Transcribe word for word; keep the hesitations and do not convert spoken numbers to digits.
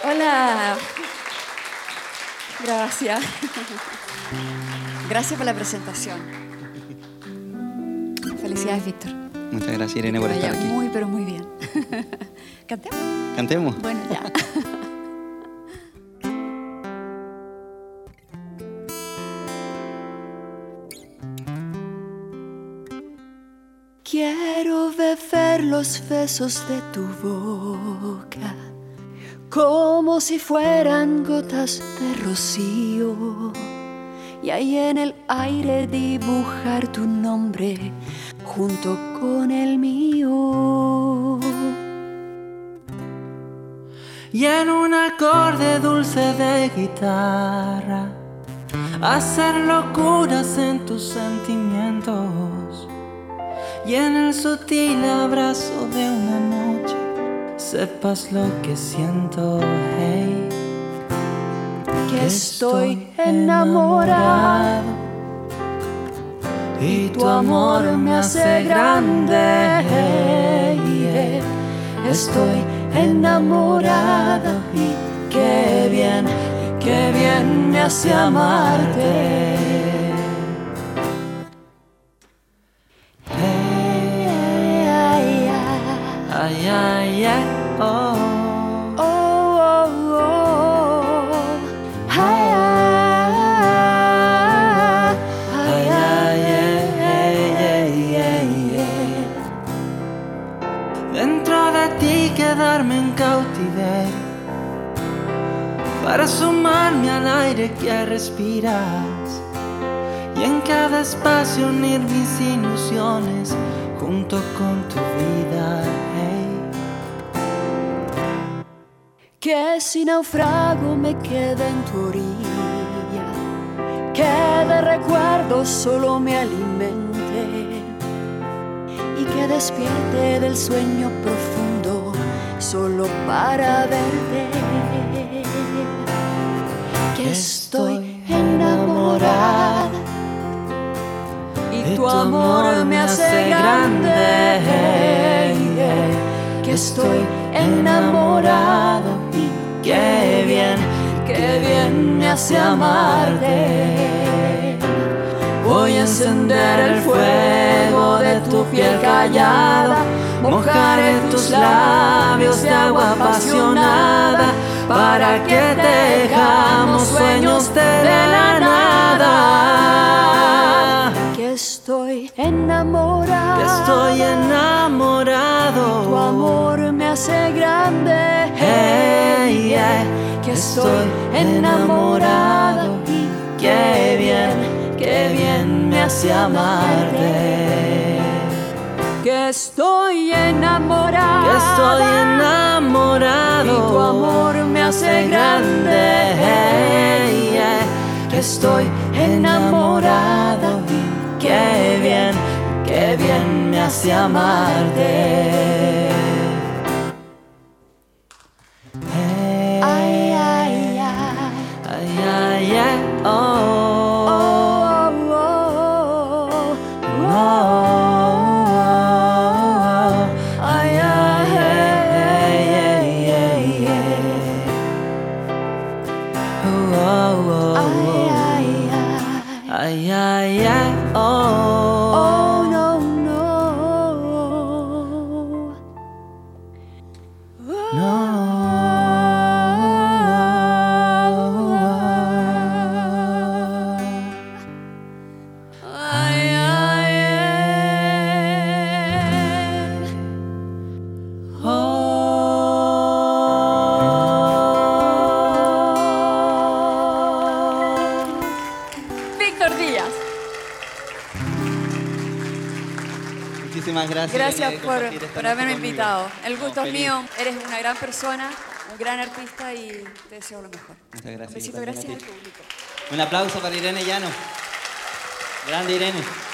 Hola. Gracias. Gracias por la presentación. Felicidades, Víctor. Muchas gracias, Irene, por estar aquí. Muy, pero muy bien. ¿Cantemos? ¿Cantemos? Bueno, ya. Quiero beber los besos de tu boca como si fueran gotas de rocío, y ahí en el aire dibujar tu nombre junto con el mío. Y en un acorde dulce de guitarra hacer locuras en tus sentimientos, y en el sutil abrazo de una noche sepas lo que siento, hey, que estoy enamorado y tu amor me hace grande, hey, estoy enamorado y qué bien, qué bien me hace amarte. Ay, ay, ay, oh. Oh, oh, oh. Ay, ay, ay, ay, ay, ay, ay. Dentro de ti quedarme en cautiverio para sumarme al aire que respiras, y en cada espacio unir mis ilusiones junto con tu vida, hey. Que si naufrago me quede en tu orilla, que de recuerdos solo me alimente y que despierte del sueño profundo solo para verte. Que estoy enamorada y tu amor me hace grande, que estoy enamorado y qué bien, qué bien me hace amarte. Voy a encender el fuego de tu piel callada, mojaré tus labios de agua apasionada, para que tejamos sueños de la nada. Que estoy enamorado, que estoy enamorado, y tu amor me hace grande, hey, yeah. Que estoy enamorado y qué bien, qué bien me hace amarte. Que estoy enamorado, que estoy enamorado, y tu amor me hace grande, hey, yeah. Que estoy enamorado y qué bien, qué bien me hace amarte. Hey, Ay, ay, ay, ay, ay, ay, oh, oh, oh, oh, oh. Ay, ay, ay, ay, ay, oh, oh, oh. ay, ay, Ay, ay, ay, oh, oh, no, no, no. ay, ay, Oh. Víctor Díaz. Muchísimas gracias. Gracias Irene, por, compartir esta por noche haberme conmigo. invitado. El gusto No, es feliz. mío. Eres una gran persona, un gran artista y te deseo lo mejor. Muchas gracias. Un besito, Yo también a gracias ti. al público. Un aplauso para Irene Llano. Grande Irene.